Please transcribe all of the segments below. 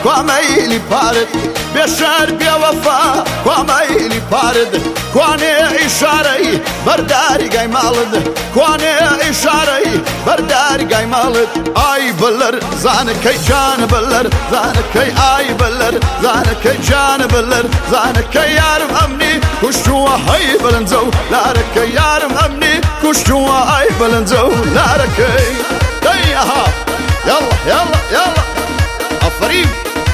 کوامەیلی پارت بێشار بێوەفا کوامەیلی پارت کوانێ ئیشارەی بەرداری گای ماڵت کوانێ ئیشارەی بەرداری گای ماڵت ئای بەلەر زانەکەی جانە بەلەر زانەکەی ئای بەلەر زانەکەی جانە بەلەر زانەکەی یارم ئەمنی کوشتووە هەی بەلەنجە و لارەکەی یارم ئەمنی کوشتووە ئای بەلەنجە و لارەکەی دەی ئەها یاڵا یاڵا یاڵا ئەفەرین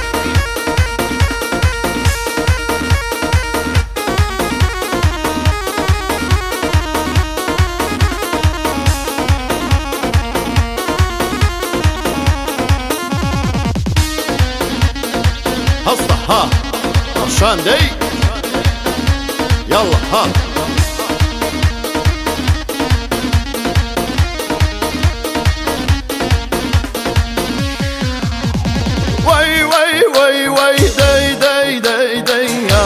هەستا ها ئەشان دەی یاڵا ها وای وای وای وای دەی دەی دەی دەی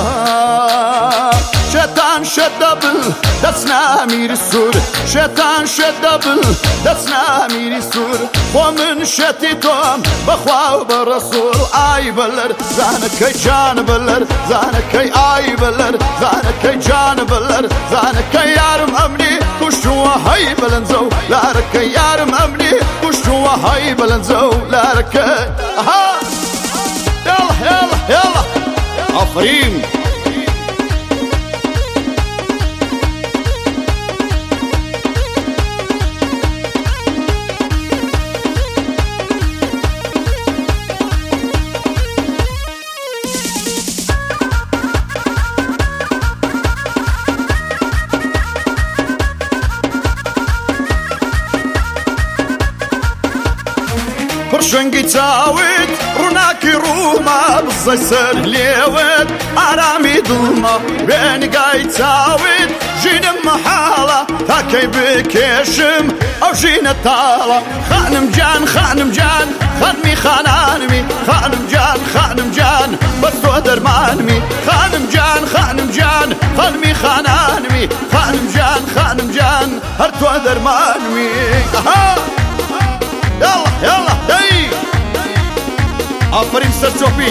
شێتان شەدەبل دەچنا میری سوور شێتان شەدەبل دەچنا میری سوور خۆ من شەتی تۆم بەخوا و بە ڕەسوول ئای بەلەر زانەکەی جانە بەلەر زانەکەی ئای بەلەر زانەکەی جانە بەلەر زانەکەی یارم ئەمنی کوشتووە هەی بەلەنجە و لارەکەی یارم ئەمنی کوشتووە هەی بەلەنجە و لارەکەی ئەها یاڵا یاڵا یاڵا ئافرین پڕشەنگی چاوت ڕووناکی ڕووما بزەی سەر لێوت ئارامی دڵما وێنگای چاوت ژینم مەحاڵە تاکەی بکێشم ئەو ژینە تاڵە خانم جان خانم جان خانمی خانانمی خانم جان خانم جان بەس تۆ دەرمانمی خانم جان خانم جان خانمی خانانمی خانم جان خانم جان هەر تۆ دەرمانمی ئەها يلا يلا داي آفرین سەرچۆپی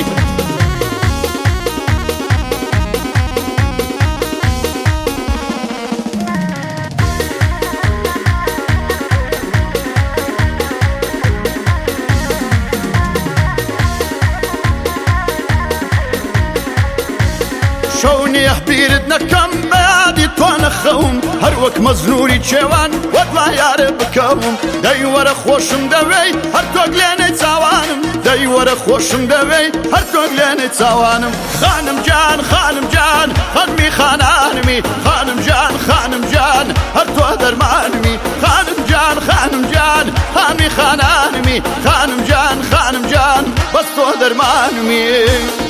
شەو نییە بیرت نەکەم بەیادی تۆ نەخەوم هەر وەک مەزنووری کێوان وەت وا یارە بکەوم دەی وەرە خۆشم دەوێی هەر تۆ گلێنەی چاوانم دەی وەرە خۆشم دەوێی هەر تۆ گلێنەی چاوانم خانم جان خانم جان خانمی خانانمی خانم جان خانم جان هەر تۆ دەرمانمی خانم جان خانم جان خانمی خانانمی خانم جان خانم جان بەس تۆ دەرمانمی